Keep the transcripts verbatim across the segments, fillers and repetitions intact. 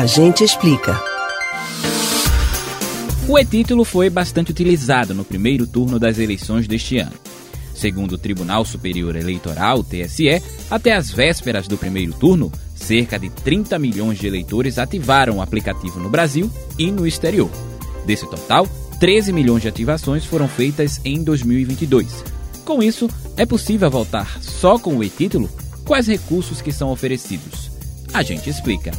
A gente explica. O e-título foi bastante utilizado no primeiro turno das eleições deste ano. Segundo o Tribunal Superior Eleitoral, T S E, até as vésperas do primeiro turno, cerca de trinta milhões de eleitores ativaram o aplicativo no Brasil e no exterior. Desse total, treze milhões de ativações foram feitas em dois mil e vinte e dois. Com isso, é possível votar só com o e-título? Quais recursos que são oferecidos? A gente explica.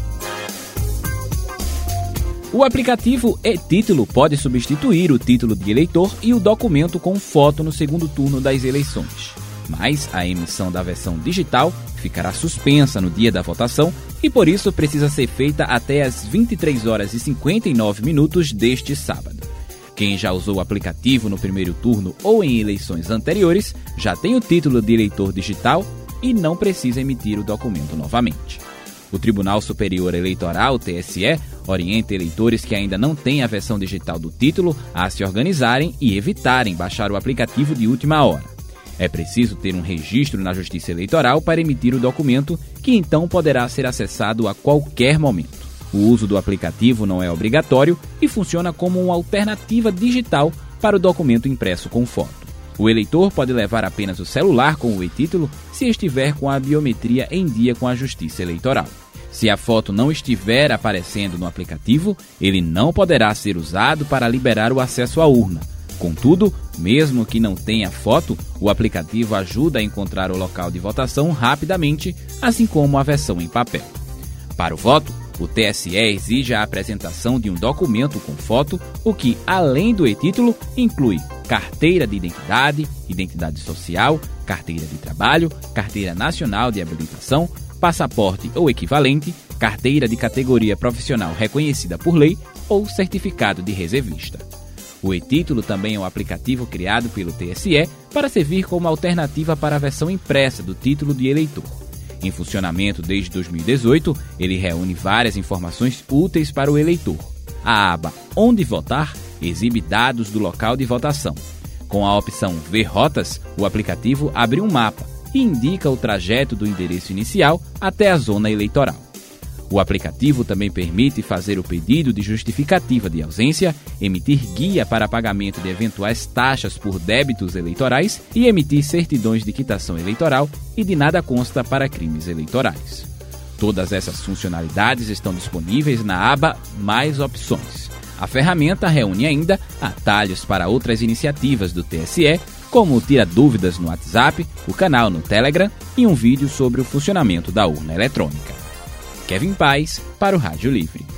O aplicativo e-título pode substituir o título de eleitor e o documento com foto no segundo turno das eleições. Mas a emissão da versão digital ficará suspensa no dia da votação e por isso precisa ser feita até às vinte e três horas e cinquenta e nove minutos deste sábado. Quem já usou o aplicativo no primeiro turno ou em eleições anteriores já tem o título de eleitor digital e não precisa emitir o documento novamente. O Tribunal Superior Eleitoral, T S E, orienta eleitores que ainda não têm a versão digital do título a se organizarem e evitarem baixar o aplicativo de última hora. É preciso ter um registro na Justiça Eleitoral para emitir o documento, que então poderá ser acessado a qualquer momento. O uso do aplicativo não é obrigatório e funciona como uma alternativa digital para o documento impresso com foto. O eleitor pode levar apenas o celular com o e-título se estiver com a biometria em dia com a Justiça Eleitoral. Se a foto não estiver aparecendo no aplicativo, ele não poderá ser usado para liberar o acesso à urna. Contudo, mesmo que não tenha foto, o aplicativo ajuda a encontrar o local de votação rapidamente, assim como a versão em papel. Para o voto, o T S E exige a apresentação de um documento com foto, o que, além do e-título, inclui carteira de identidade, identidade social, carteira de trabalho, carteira nacional de habilitação, passaporte ou equivalente, carteira de categoria profissional reconhecida por lei ou certificado de reservista. O e-título também é um aplicativo criado pelo T S E para servir como alternativa para a versão impressa do título de eleitor. Em funcionamento desde dois mil e dezoito, ele reúne várias informações úteis para o eleitor. A aba Onde Votar exibe dados do local de votação. Com a opção Ver Rotas, o aplicativo abre um mapa e indica o trajeto do endereço inicial até a zona eleitoral. O aplicativo também permite fazer o pedido de justificativa de ausência, emitir guia para pagamento de eventuais taxas por débitos eleitorais e emitir certidões de quitação eleitoral e de nada consta para crimes eleitorais. Todas essas funcionalidades estão disponíveis na aba Mais Opções. A ferramenta reúne ainda atalhos para outras iniciativas do T S E, como Tira Dúvidas no WhatsApp, o canal no Telegram e um vídeo sobre o funcionamento da urna eletrônica. Kevin Paz, para o Rádio Livre.